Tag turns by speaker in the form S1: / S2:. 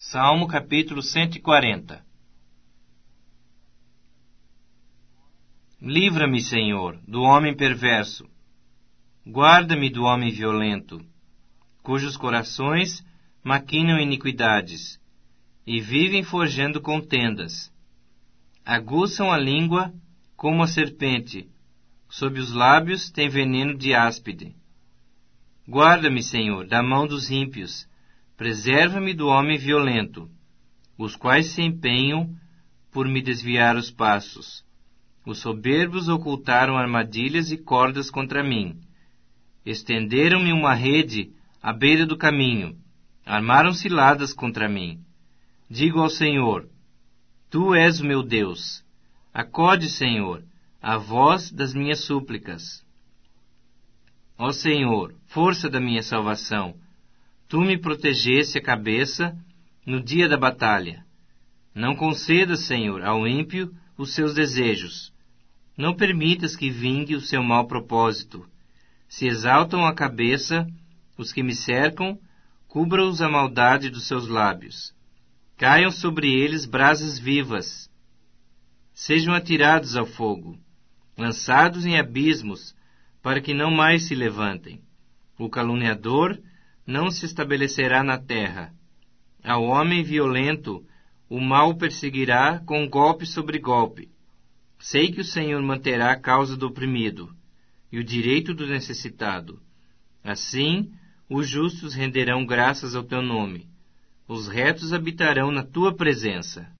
S1: Salmo capítulo 140. Livra-me, Senhor, do homem perverso. Guarda-me do homem violento, cujos corações maquinam iniquidades e vivem forjando contendas. Aguçam a língua como a serpente, sob os lábios tem veneno de áspide. Guarda-me, Senhor, da mão dos ímpios. Preserva-me do homem violento, os quais se empenham por me desviar os passos. Os soberbos ocultaram armadilhas e cordas contra mim. Estenderam-me uma rede à beira do caminho. Armaram ciladas contra mim. Digo ao Senhor: Tu és o meu Deus. Acode, Senhor, a voz das minhas súplicas. Ó Senhor, força da minha salvação, Tu me protegeste a cabeça no dia da batalha. Não concedas, Senhor, ao ímpio os seus desejos. Não permitas que vingue o seu mau propósito. Se exaltam a cabeça os que me cercam, cubra-os a maldade dos seus lábios. Caiam sobre eles brasas vivas. Sejam atirados ao fogo, lançados em abismos, para que não mais se levantem. O caluniador não se estabelecerá na terra. Ao homem violento, o mal perseguirá com golpe sobre golpe. Sei que o Senhor manterá a causa do oprimido e o direito do necessitado. Assim, os justos renderão graças ao teu nome. Os retos habitarão na tua presença.